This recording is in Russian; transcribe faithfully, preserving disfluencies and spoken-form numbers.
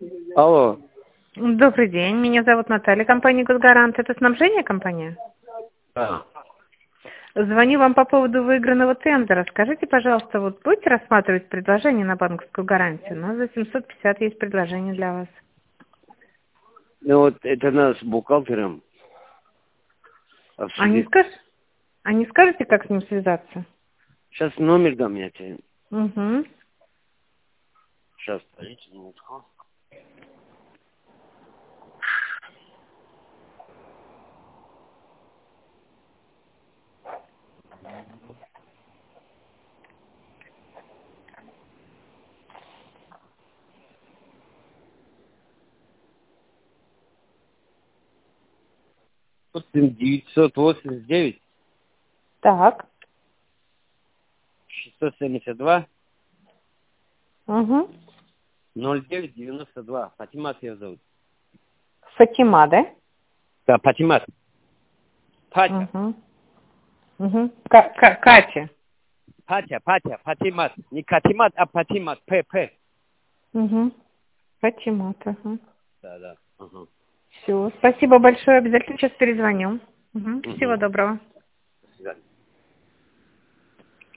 Алло. Добрый день, меня зовут Наталья, компания «Госгарант». Это снабжение компания? Да. Звоню вам по поводу выигранного тендера. Скажите, пожалуйста, вот будете рассматривать предложение на банковскую гарантию? У нас за семьсот пятьдесят есть предложение для вас. Ну вот это надо с бухгалтером А не, обсудить. скаж... а не скажете, как с ним связаться? Сейчас номер дам я тебе. Угу. Сейчас, подождите минутку. девятьсот восемьдесят девять Так. шестьсот семьдесят два Угу. ноль девять девяносто два. Фатимат ее зовут. Фатима, да? Да, Фатимат. Патя. Угу. Угу. Катя. Патя, Патя, Фатимат. Не Катимат, а Фатимат. П, П. Угу. Фатимат, ага. Да, да. Ага. Все, спасибо большое, обязательно сейчас перезвоню. Угу. Угу. Всего доброго.